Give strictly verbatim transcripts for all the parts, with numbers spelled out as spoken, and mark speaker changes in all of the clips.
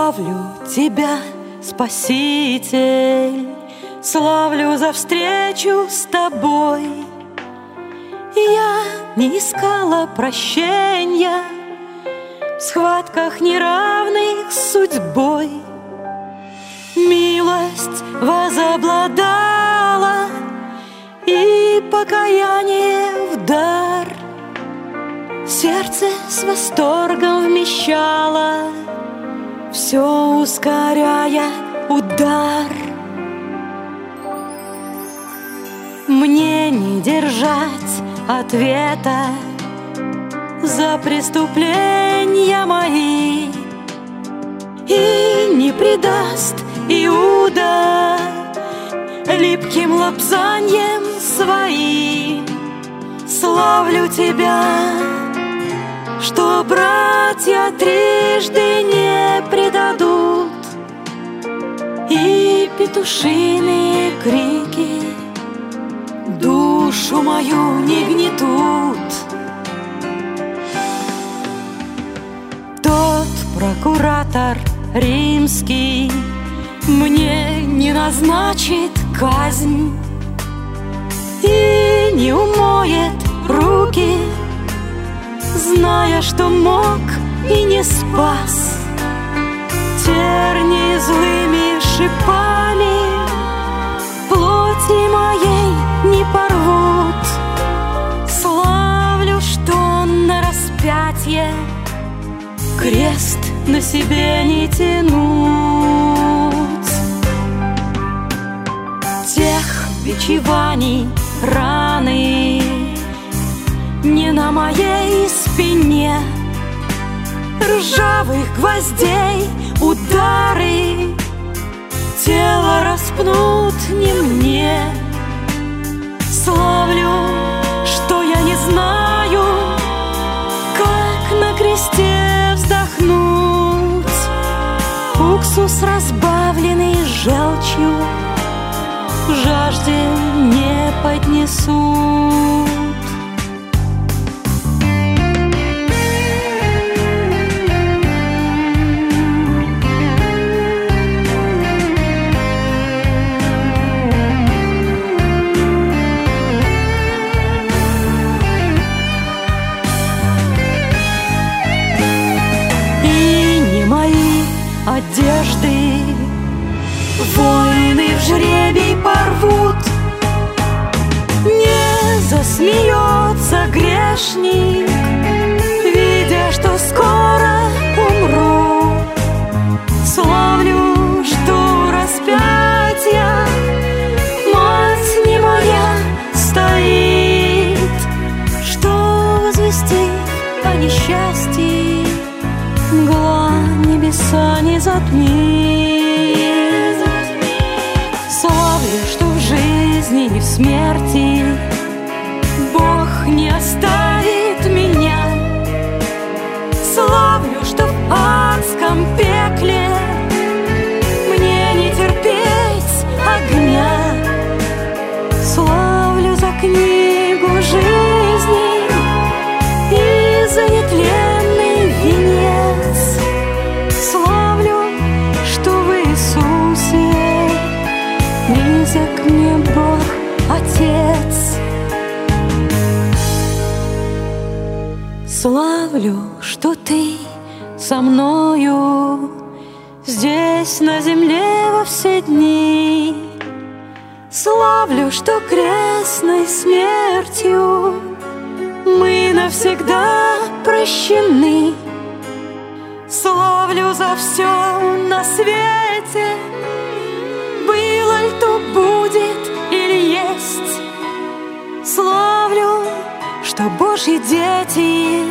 Speaker 1: Славлю Тебя, Спаситель, славлю за встречу с Тобой. Я не искала прощения в схватках неравных с судьбой. Милость возобладала, и покаяние в дар сердце с восторгом вмещало, все ускоряя удар. Мне не держать ответа за преступления мои, и не предаст Иуда липким лапзаньем своим. Славлю Тебя, что братья трижды не предадут, и петушиные крики душу мою не гнетут. Тот прокуратор римский мне не назначит казнь и не умоет руки, зная, что мог и не спас. Терни злыми шипами плоти моей не порвут. Славлю, что на распятье крест на себе не тянуть. Тех бичеваний раны не на моей спине, ржавых гвоздей удары тело распнут не мне. Славлю, что я не знаю, как на кресте вздохнуть. Уксус, разбавленный желчью, жажде не поднесут. Одежды войны в жребий порвут. Не засмеется грешник, видя, что скоро умру. Славлю, что у распятия мать не моя стоит, что возвестит о несчастье мгла небеса не затмит. Славлю, что в жизни и в смерти Бог не оставит меня. Славлю, что в адском пекле мне не терпеть огня. Славлю за книгу жизни и за нетленный венец. Славлю, что в Иисусе близок мне Бог Отец. Славлю, что Ты со мною здесь на земле во все дни. Славлю, что крестной смертью мы навсегда прощены. Славлю за все на свете, было ль то, будет или есть. Славлю, что Божьи дети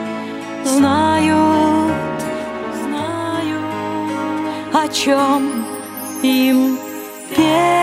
Speaker 1: знают, знают, о чем им петь.